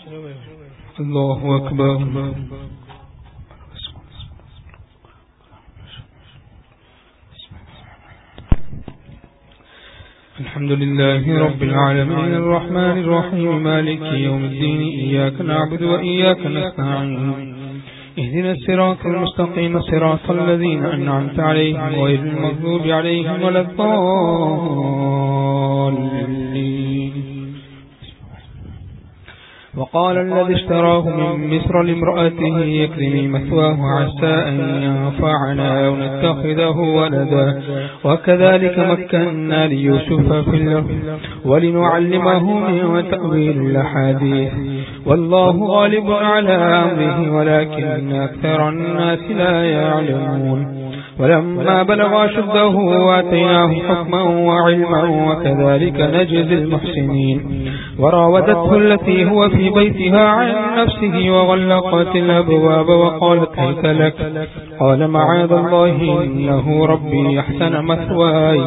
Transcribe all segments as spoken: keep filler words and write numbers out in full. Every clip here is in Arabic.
الله أكبر. الحمد لله رب العالمين الرحمن الرحيم مالك يوم الدين إياك نعبد وإياك نستعين اهدنا الصراط المستقيم صراط الذين أنعمت عليهم غير المغضوب عليهم ولا الضالين. وقال الذي اشتراه من مصر لامرأته اكرمي مثواه عسى أن ينفعنا أو نتخذه ولدا وكذلك مكنا ليوسف في الأرض ولنعلمه من تأويل الأحاديث والله غالب على أمره ولكن أكثر الناس لا يعلمون. ولما بلغ أشده وآتيناه حكما وعلما وكذلك نجزي المحسنين. وراودته التي هو في بيتها عن نفسه وغلقت الأبواب وقالت هيت لك قال معاذ الله إنه ربي أحسن مثواي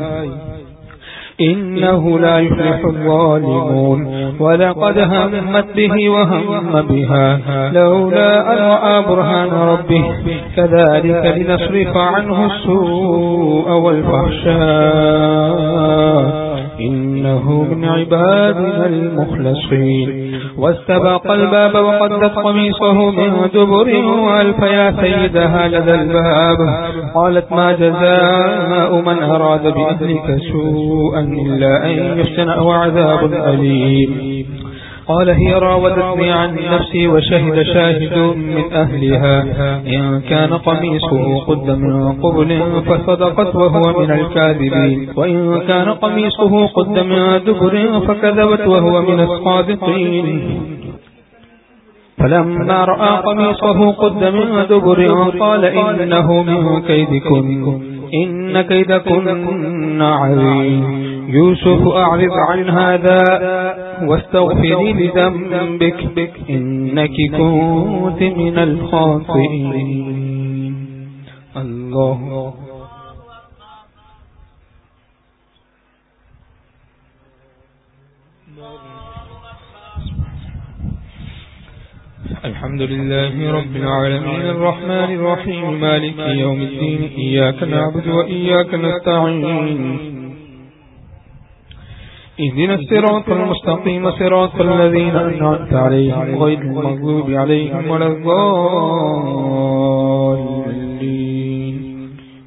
إنه لا يفلح الظالمون. ولقد همت به وهم بها لولا أن رأى برهان ربه كذلك لنصرف عنه السوء والفحشاء إنه من عبادنا المخلصين. واستبق الباب وقدت قميصه من دبر وألف يا سيدها لدى الباب قالت ما جزاء من أراد بأهلك سوءا إلا أن يسجن أو عذاب أليم. قال هي راودتني عن نفسي وشهد شاهد من أهلها إن كان قميصه قد من قبل فصدقت وهو من الكاذبين وإن كان قميصه قد من دبر فكذبت وهو من الصادقين. فلما رأى قميصه قد من دبر قال إنه من كيدكن إن كيدكن عظيم. يوسف أعرض عن هذا واستغفري لذنبك إنك كنت من الخاطئين. الله الحمد لله رب العالمين الرحمن الرحيم مالك يوم الدين إياك نعبد وإياك نستعين اهدنا الصراط المستقيم صراط الذين أنعمت عليهم غير المغضوب عليهم ولا الضالين.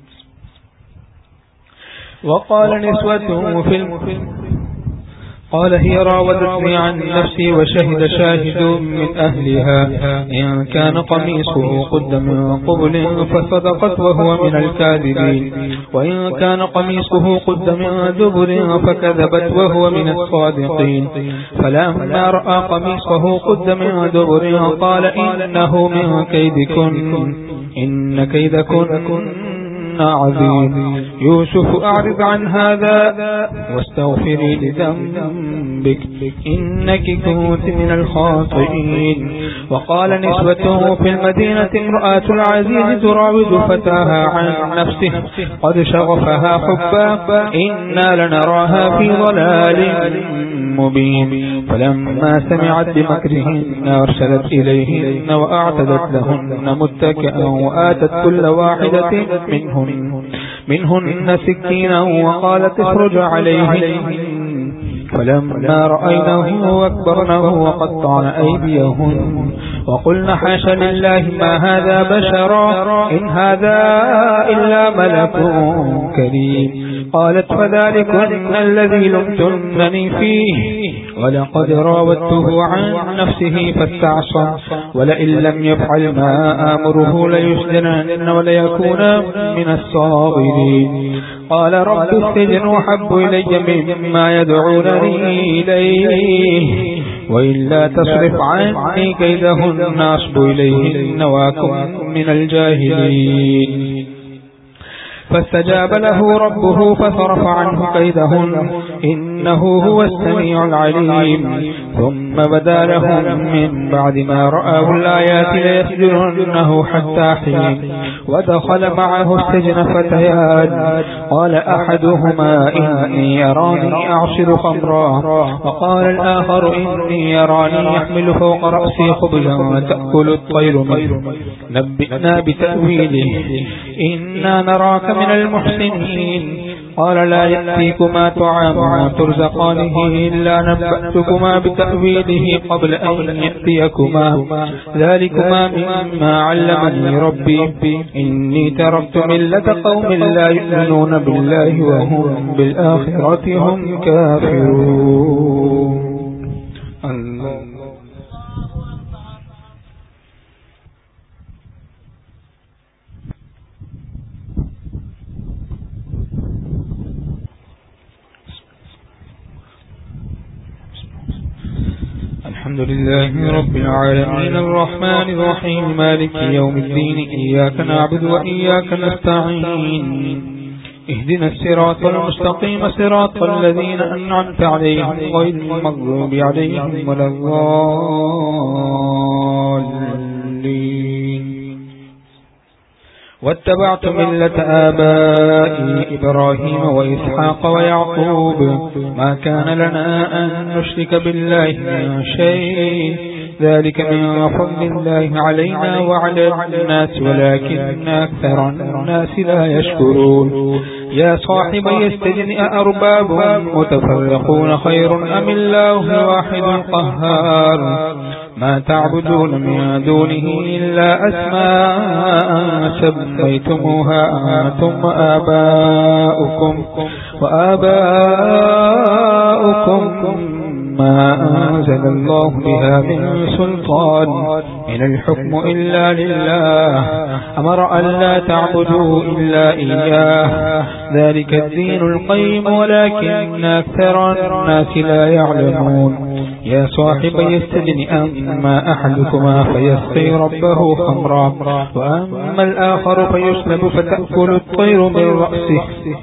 وقال نسوة في المفل قال هي راودتني عن نفسي وشهد شاهد من أهلها إن كان قميصه قد من قبل فصدقت وهو من الكاذبين وإن كان قميصه قد من دبر فكذبت وهو من الصادقين. فلما رأى قميصه قد من دبر قال إنه من كيدكن إن كيدكن عظيم. يوسف أعرض عن هذا واستغفري لذنبك إنك كنت من الخاطئين. وقال نسوته في المدينة امرأة العزيز تراود فتاها عن نفسه قد شغفها حبا إنا لنراها في ضلال مبين. فلما سمعت بمكرهن أرسلت إليهن وأعتدت لهن متكئا وآتت كل واحدة منهن منهن سكينا وقالت اخرج عليهن. فلما رأينه أكبرنه وقطعن أيديهن وقلن حاشا لله ما هذا بشرا إن هذا إلا ملك كريم. قالت فذلكن الذي لمتنني فيه ولقد راودته عن نفسه فاستعصى ولئن لم يفعل ما آمره ليسجنن وليكون من الصاغرين. قال رب السجن أحب إلي مما يدعونني إليه وإلا تصرف عني كيدهن أصب إليهن وأكن من الجاهلين. فاستجاب له ربه فصرف عنه كيدهن إن إنه هو السميع العليم ثم بدا لهم من بعد ما رأوا الآيات ليسجننه حتى حين ودخل معه السجن فتيان قال أحدهما إني يراني أعصر خمرا وقال الآخر إني يراني يحمل فوق رأسي خبزا تأكل الطير منه نبئنا بتأويله إنا نراك من المحسنين قال لا يأتيكما طعام ترزقانه إلا نبأتكما بتأويله قبل أن يأتيكما ذلكما مما علمني ربي إني تركت ملة قوم لا يؤمنون بالله وهم بالآخرة هم كافرون. الله. الحمد لله رب العالمين الرحمن الرحيم مالك يوم الدين إياك نعبد وإياك نستعين اهدنا الصراط المستقيم صراط الذين أنعمت عليهم غير المغضوب عليهم ولا الضالين. واتبعت ملة آبائي إبراهيم وإسحاق ويعقوب ما كان لنا أن نشرك بالله من شيء ذلك من فضل الله علينا وعلى الناس ولكن أكثر الناس لا يشكرون. يا صاحبي السجن أأرباب متفرقون خير أم الله الواحد القهار ما تعبدون من دونه إلا أسماء سميتموها أنتم وآباؤكم وآباؤكم ما أنزل الله بها من سلطان إن الحكم إلا لله أمر أن لا تعبدوا إلا إياه ذلك الدين القيم ولكن أكثر الناس لا يعلمون. يا صاحبي السجن أما أحدكما فيسقي ربه خمرا وأما الآخر فيسلب فتأكل الطير من رأسه.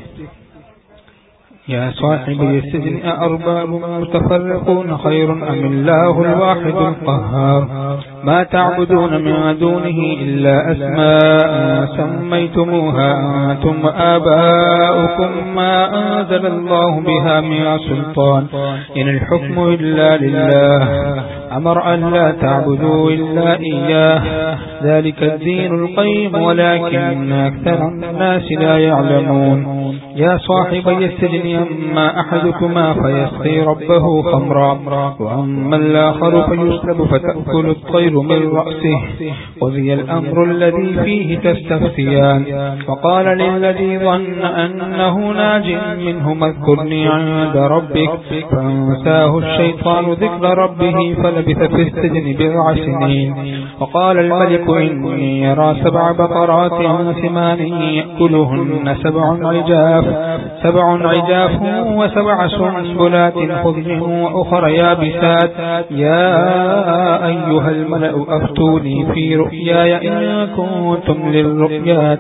يا صاحبي السجن أأرباب متفرقون خير أم الله الواحد القهار ما تعبدون من دونه إلا أسماء سميتموها أنتم وآباؤكم ما أنزل الله بها من سلطان إن الحكم إلا لله أمر أن لا تعبدوا إلا إياه ذلك الدين القيم ولكن أكثر الناس لا يعلمون. يا صاحبي السجن أما أحدكما فيسقي ربه خمرا وأما الآخر فيسلب فتأكل الطير من رأسه قضي الأمر الذي فيه تستفتيان وقال للذي ظن أنه ناج منه اذكرني عند ربك فانساه الشيطان ذكر ربه فلبث في السجن بضع سنين. وقال الملك إني يرى سبع بقرات سمان يأكلهن سبع عجاف سبع عجاف وسبع سنبلات خضر وأخر يابسات يا أيها الملأ أفتوني في رؤياي إن كنتم للرؤيا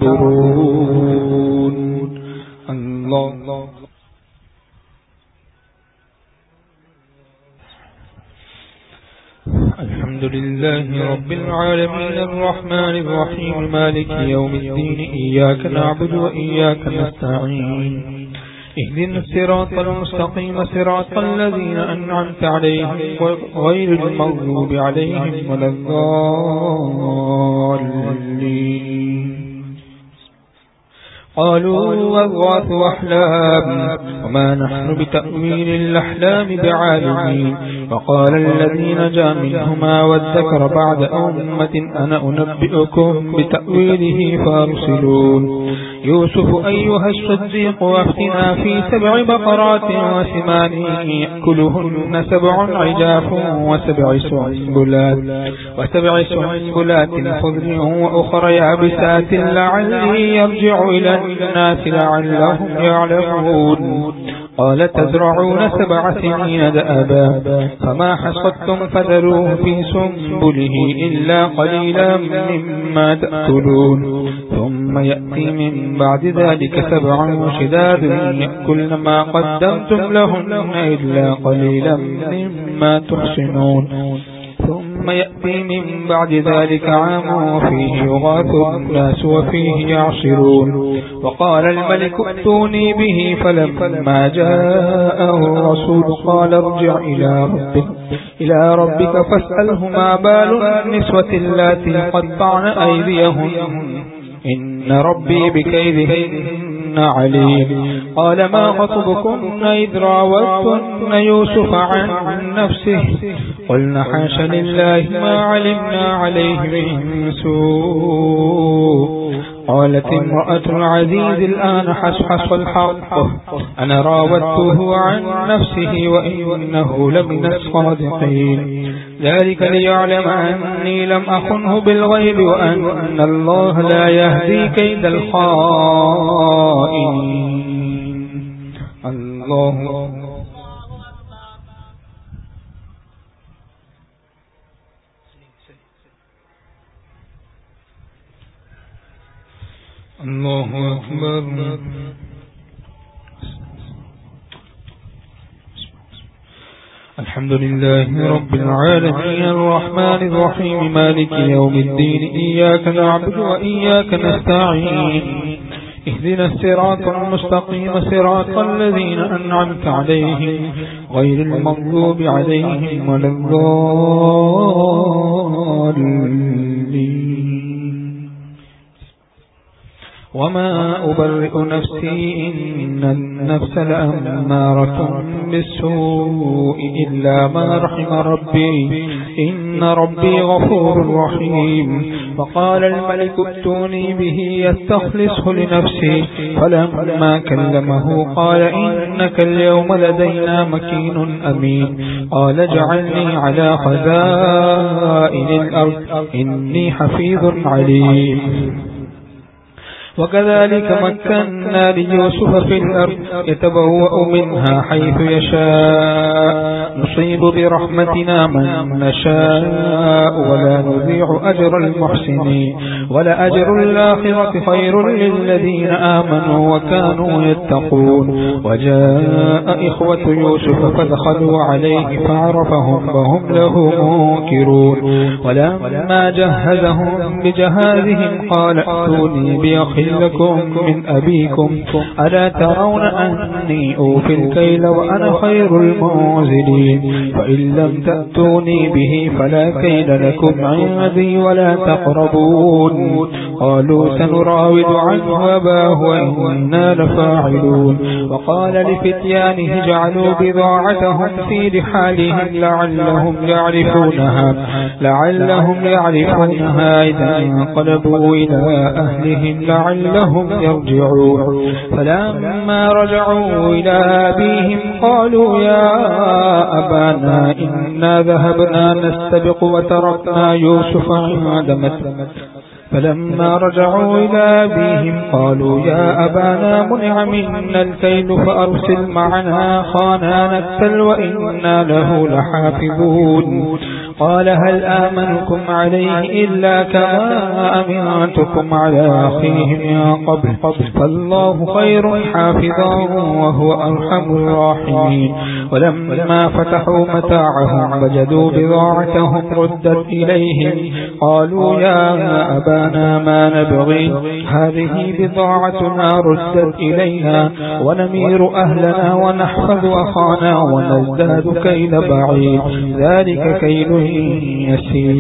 تعبرون. الله. الحمد لله رب العالمين الرحمن الرحيم مالك يوم الدين إياك نعبد وإياك نستعين اهدنا الصراط المستقيم صراط الذين أنعمت عليهم غير المغضوب عليهم ولا الضالين. قالوا أضغاث أحلام وما نحن بتأويل الأحلام بعالمين. وقال الذي نجا منهما وادكر بعد أمة أنا أنبئكم بتأويله فارسلون. يوسف أيها الصديق وافتنا في سبع بقرات وسمان يأكلهن سبع عجاف وسبع سنبلات وسبع سنبلات خضر وأخر يابسات لعلي يرجع إلى الناس لعلهم يعلمون. قال تزرعون سبع سنين دأبا فما حصدتم فذروه في سنبله إلا قليلا مما تأكلون ثم ثم يأتي من بعد ذلك سبع شداد يأكلن ما قدمتم لهن إلا قليلا مما تحسنون ثم يأتي من بعد ذلك عام وفيه يغاث الناس وفيه يعصرون وقال الملك ائتوني به فلما جاءه الرسول قال ارجع إلى ربك إلى ربك فاسأله ما بال النسوة اللاتي قطعن أيديهن إن ربي بكيدهن عليم قال ما خطبكن إذ راوتن يوسف عن نفسه قلنا حاش لله ما علمنا عليه من سوء قالت امرأة العزيز الآن حصحص الحق أنا راودته عن نفسه وإنه لمن الصادقين ذلك ليعلم أني لم أخنه بالغيب وأن الله لا يهدي كيد الخائنين. الله الله أكبر. الحمد لله رب العالمين الرحمن الرحيم مالك يوم الدين إياك نعبد وإياك نستعين اهدنا الصراط المستقيم صراط الذين أنعمت عليهم غير المغضوب عليهم ولا الضالين. وما أبرئ نفسي إن النفس لأمارة بالسوء إلا ما رحم ربي إن ربي غفور رحيم. فقال الملك ائتوني به يستخلصه لنفسي فلما كلمه قال إنك اليوم لدينا مكين أمين قال اجعلني على خزائن الأرض إني حفيظ عليم. وكذلك مكنا ليوسف في الأرض يتبوأ منها حيث يشاء نصيب برحمتنا من نشاء ولا نضيع أجر المحسنين ولأجر الآخرة خير للذين آمنوا وكانوا يتقون. وجاء إخوة يوسف فدخلوا عليه فعرفهم وهم له منكرون. ولما جهزهم بجهازهم قال ائتوني بأخ لكم من أبيكم ألا ترون أني أوفي الكيل وأنا خير المنزلين فإن لم تأتوني به فلا كيل لكم عندي ولا تقربون. قالوا سنراود عنه أباه وإنا لفاعلون. وقال لفتيانه اجعلوا بضاعتهم في رحالهم لعلهم يعرفونها لعلهم يعرفونها إذا انقلبوا إلى أهلهم لعلهم لهم يرجعون. فلما رجعوا إلى أبيهم قالوا يا أبانا إنا ذهبنا نستبق وتركنا يوسف عند متاعنا فلما رجعوا إلى أبيهم قالوا يا أبانا منع منا الكيل فأرسل معنا أخانا نكتل وإنا له لحافظون. قال هل آمنكم عليه إلا كما أمنتكم على أخيه من قبل فالله خير حافظا وهو أرحم الراحمين. ولما فتحوا متاعهم وجدوا بضاعتهم ردت إليهم قالوا يا أبانا ما نبغي هذه بضاعتنا ردت إلينا ونمير أهلنا ونحفظ أخانا ونزداد كيل بعيد ذلك كيل يسير.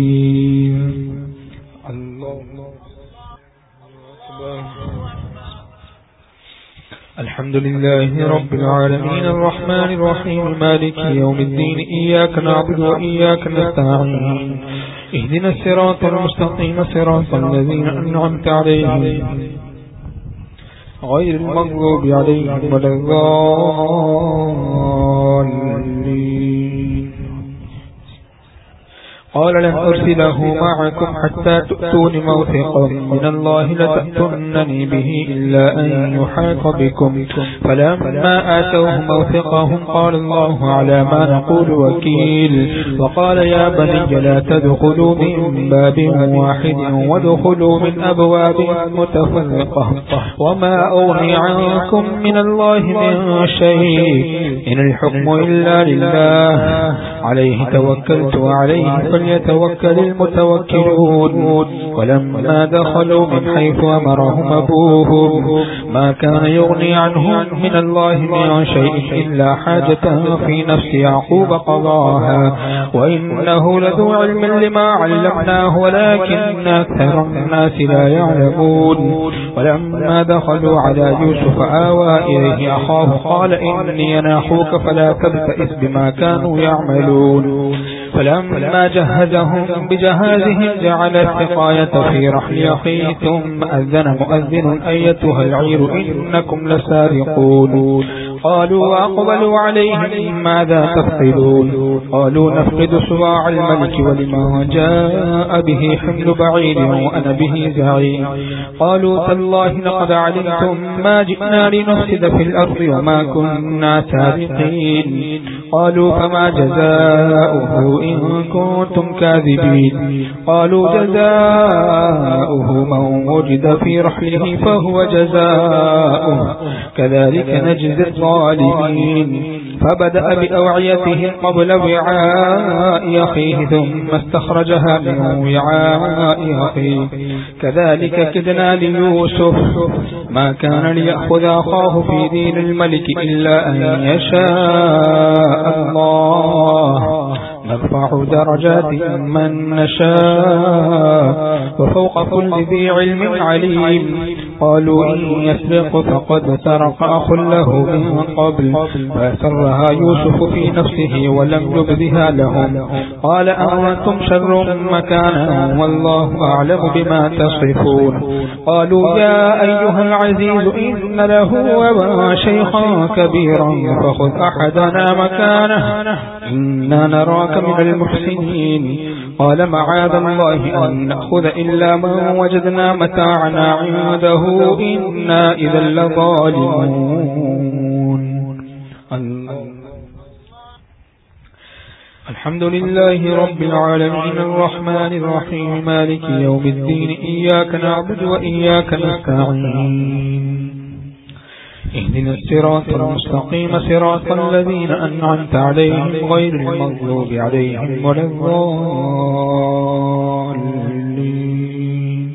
الحمد لله رب العالمين الرحمن الرحيم مالك يوم الدين إياك نعبد وإياك نستعين اهدنا الصراط المستقيم صراط الذين أنعمت عليهم غير المغضوب عليهم ولا الضالين. قال لن أرسله معكم حتى تؤتون موثقا من الله لتأتونني به إلا أن يحاط بكم. فلما آتوه موثقهم قال الله على ما نقول وكيل. وقال يا بني لا تدخلوا من باب واحد وادخلوا من أبواب متفرقة وما أغني عنكم من الله من شيء إن الحكم إلا لله عليه توكلت وعليه فليتوكل المتوكلون. ولما دخلوا من حيث أمرهم أبوهم ما كان يغني عنهم من الله من شيء إلا حاجة في نفس يعقوب قضاها وإنه لذو علم لما علمناه ولكن أكثر الناس لا يعلمون. ولما دخلوا على يوسف آوى إليه أخاه قال إني أنا أخوك فلا تبتئس بما كانوا يعملون. فلما جهزهم بجهازهم جعل السقاية في رحل أخيه ثم أذن مؤذن أيتها العير إنكم لسارقون. قالوا وأقبلوا عليهم ماذا تفقدون قالوا نفقد صواع الملك ولما جاء به حمل بعيد وأنا به زعيم. قالوا تالله لقد علمتم ما جئنا لنفسد في الأرض وما كنا سابقين. قالوا فما جزاؤه إن كنتم كاذبين. قالوا جزاؤه من وجد في رحله فهو جزاؤه كذلك نجزي الظالمين. فبدأ بأوعيتهم قبل وعاء أخيه ثم استخرجها من وعاء أخيه كذلك كدنا ليوسف ما كان ليأخذ أخاه في دين الملك إلا أن يشاء الله نرفع درجات من نشاء وفوق كل ذي علم عليم. قالوا إن يسرق فقد سرق أخ له من قبل فأسرها يوسف في نفسه ولم يبدها لهم. قال أنتم شر مكانا والله أعلم بما تصفون. قالوا يا أيها العزيز إن له أبا شيخا كبيرا فخذ أحدنا مكانه إنا نراك من المحسنين. قال معاذ الله أن نأخذ إلا من وجدنا متاعنا عنده إنا إذا لظالمون. الحمد لله رب العالمين الرحمن الرحيم مالك يوم الدين إياك نعبد وإياك نستعين اهدنا الصراط المستقيم صراط الذين أنعمت عليهم غير المغضوب عليهم ولا الضالين.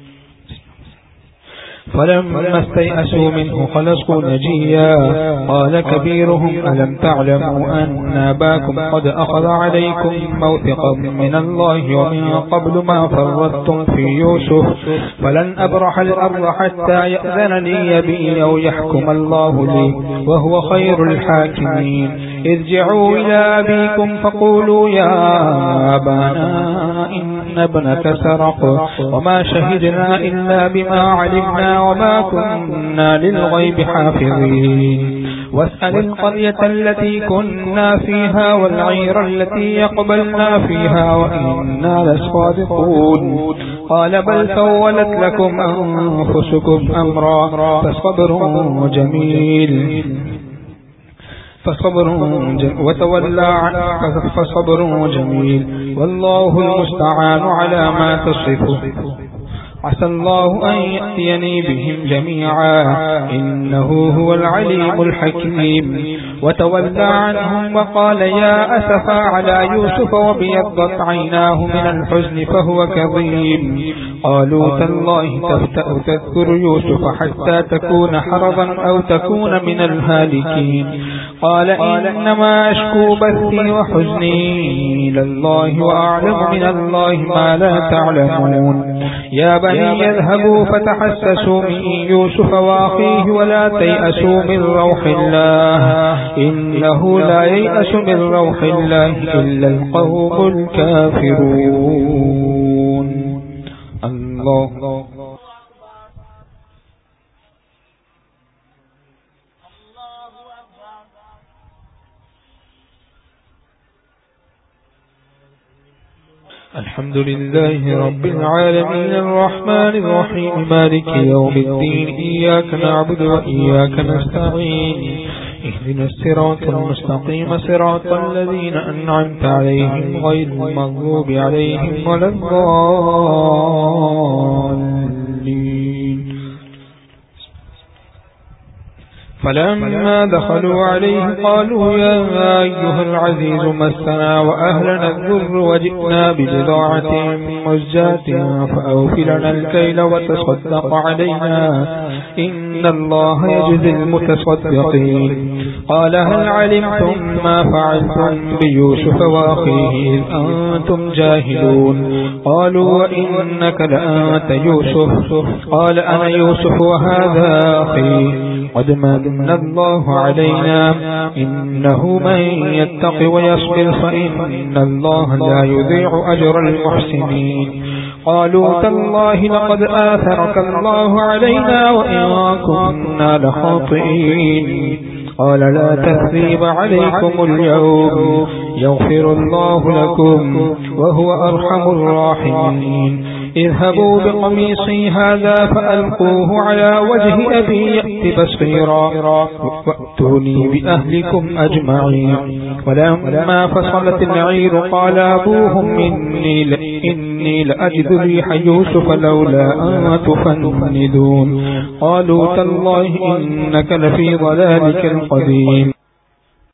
فلما استيئسوا منه خلصوا نجيا قال كبيرهم ألم تعلموا أن أباكم قد أخذ عليكم موثقا من الله ومن قبل ما فرطتم في يوسف فلن أبرح الأرض حتى يأذن لي أبي أو يحكم الله لي وهو خير الحاكمين. ارجعوا إلى أبيكم فقولوا يا أبانا إن ابنك سرق وما شهدنا إلا بما علمنا وما كنا للغيب حافظين. واسأل القرية التي كنا فيها والعير التي يقبلنا فيها وإنا لصادقون. قال بل سولت لكم أنفسكم أمرا فصبر جميل فصبر وتولى فصبر جميل والله المستعان على ما تصفون. عسى الله أن يأتيني بهم جميعا إنه هو العليم الحكيم. وتولى عنهم وقال يا أسفا على يوسف وبيضت عيناه من الحزن فهو كظيم. قالوا تالله تفتأ تذكر يوسف حتى تكون حرضا أو تكون من الهالكين. قال إنما أشكو بثي وحزني إلى الله وأعلم من الله ما لا تعلمون. يا بني يذهبوا فتحسسوا من يوسف وأخيه ولا تيأسوا من روح الله إنه لا ييأس من روح الله إلا القوم الكافرون. الله الحمد لله رب العالمين الرحمن الرحيم مالك يوم الدين إياك نعبد وإياك نستعين اهدنا الصراط المستقيم صراط الذين أنعمت عليهم غير المغضوب عليهم ولا الضالين. فلما دخلوا عليه قالوا يا أيها العزيز مسنا وأهلنا الضر وجئنا ببضاعة مزجاة فأوفلنا الكيل وتصدق علينا إن الله يجزي المتصدقين. قال هل علمتم ما فعلتم بيوسف وأخيه إذ أنتم جاهلون؟ قالوا وإنك لأنت يوسف؟ قال أنا يوسف وهذا أخي قد من الله علينا إنه من يتق ويصبر فإن الله لا يضيع أجر المحسنين. قالوا تالله لقد آثرك الله علينا وإن كنا لخاطئين. قال لا تثريب عليكم اليوم يغفر الله لكم وهو أرحم الراحمين. اذهبوا بقميصي هذا فألقوه على وجه أبي يأت بصيرا وأتوني بأهلكم أجمعين. ولما فصلت العير قال أبوهم إني, إني لأجد ريح يوسف لولا أن تفندون. قالوا تالله إنك لفي ضلالك القديم.